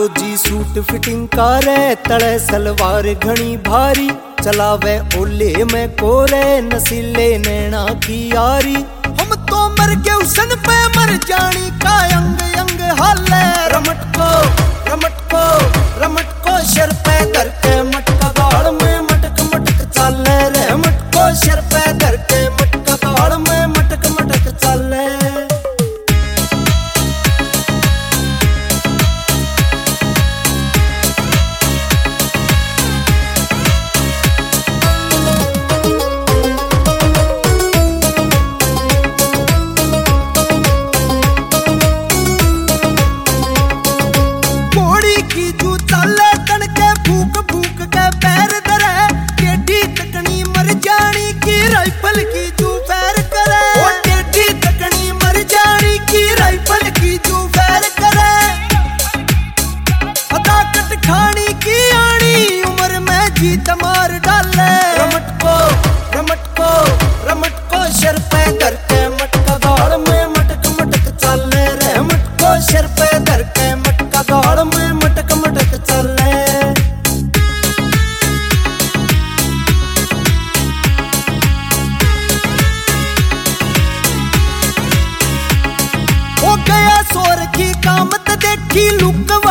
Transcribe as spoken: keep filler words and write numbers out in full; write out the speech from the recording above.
आयो जी suit fitting करे, तले सलवार घनी भारी, चलावे ओले में कोरे, नसीले नैना की यारी। हम तो मर गए उसन पे मर जानी का अंग अंग हाले। रमट को रमट को रमट को शर पे धर के मटका गाड़ में मटक मटक चाले रे। रमट को शर पे धर के मटका गाड़ में मटक मटक चाले। राइफल की जू फैर करे, वो टेढ़ी तकनी मर जानी की राइफल की जू फैर करे। अदाकट खानी की आनी उम्र में जीत मार डाले। रमट को रमट को रमट को शर पे धर के मटका गाड़ में मटक मटक चाले रे। रमट को शर पे धर के मटका गाड़ में मटक मटक चाले। गया सोर की कामत देखी लुक